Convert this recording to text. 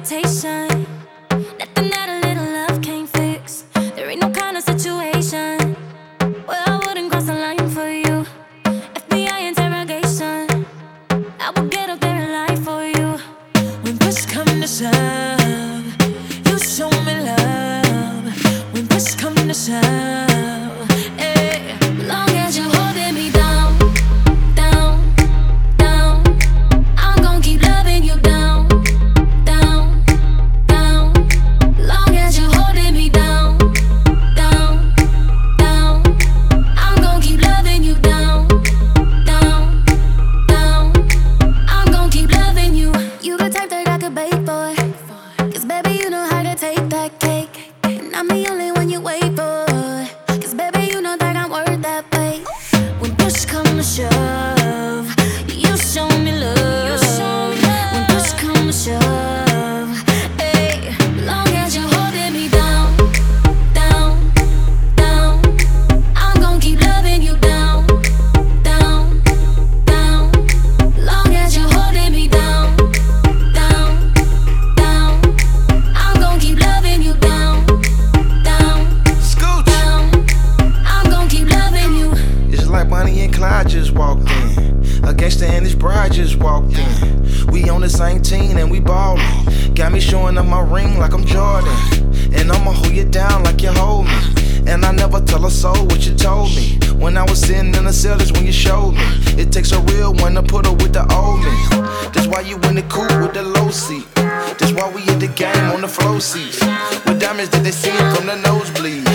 temptation. Nothing that a little love can't fix. There ain't no kind of situation where I wouldn't cross the line for you. FBI interrogation, I will get up there and lie for you. When push come to shove, you show me love. When push come to shove, hey. Long as you're holding me down, down, down, I'm gon' keep loving you down, down, down. Long as you're holding me down, down, down, I'm gon' keep loving you down, down, down. I'm gon' keep loving you. You the type that I could bake for, 'cause baby you know how to take that cake. And I'm the only one you wait for, 'cause baby you know that I'm worth that wait. When push come to shove, you show me love. When push come to shove, hey. Long as you're holding me down, down, down, I'm gon' keep loving you down, down, down. Long as you're holding me down, down, down, I'm gon' keep loving you down, down, Scooch. down. I'm gon' keep loving you. It's like Bonnie and Clyde just walked in. A gangster and his bride just walked in. We on the same team and we ballin'. Got me showing up my ring like I'm Jordan. And I'ma hold you down like you hold me. And I never tell a soul what you told me. When I was sitting in the cell, that's when you showed me. It takes a real one to put her with the old me. That's why you in the coupe with the low seat. That's why we at the game on the flow seats. With diamonds that they see from the nosebleed.